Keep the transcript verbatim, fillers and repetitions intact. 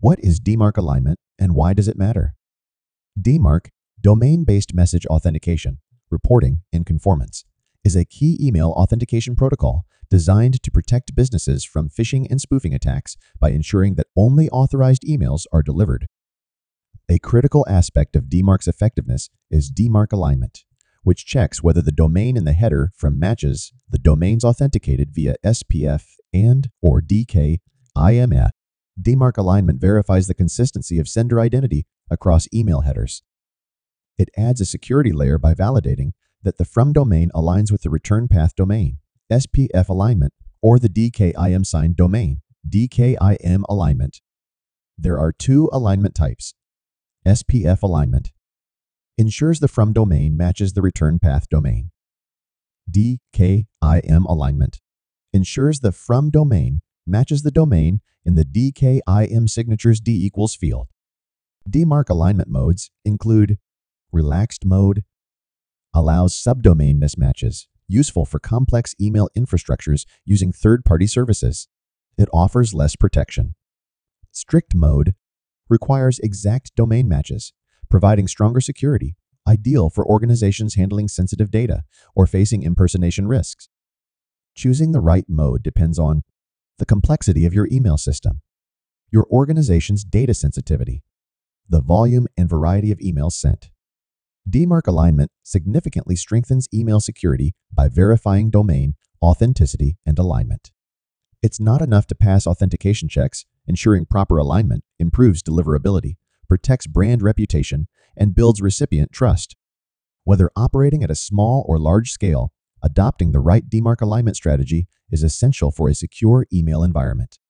What is D MARC alignment and why does it matter? D MARC, Domain-Based Message Authentication, Reporting and Conformance, is a key email authentication protocol designed to protect businesses from phishing and spoofing attacks by ensuring that only authorized emails are delivered. A critical aspect of D MARC's effectiveness is D MARC alignment, which checks whether the domain in the header from matches the domains authenticated via S P F and or D K I M. D MARC alignment verifies the consistency of sender identity across email headers. It adds a security layer by validating that the from domain aligns with the return path domain, S P F alignment, or the D K I M signed domain, D K I M alignment. There are two alignment types. S P F alignment ensures the from domain matches the return path domain. D K I M alignment ensures the from domain matches the domain in the D K I M signatures D equals field. D MARC alignment modes include relaxed mode, allows subdomain mismatches, useful for complex email infrastructures using third-party services. It offers less protection. Strict mode requires exact domain matches, providing stronger security, ideal for organizations handling sensitive data or facing impersonation risks. Choosing the right mode depends on the complexity of your email system, your organization's data sensitivity, the volume and variety of emails sent. D MARC alignment significantly strengthens email security by verifying domain authenticity and alignment. It's not enough to pass authentication checks. Ensuring proper alignment improves deliverability, protects brand reputation, and builds recipient trust. Whether operating at a small or large scale, adopting the right D MARC alignment strategy is essential for a secure email environment.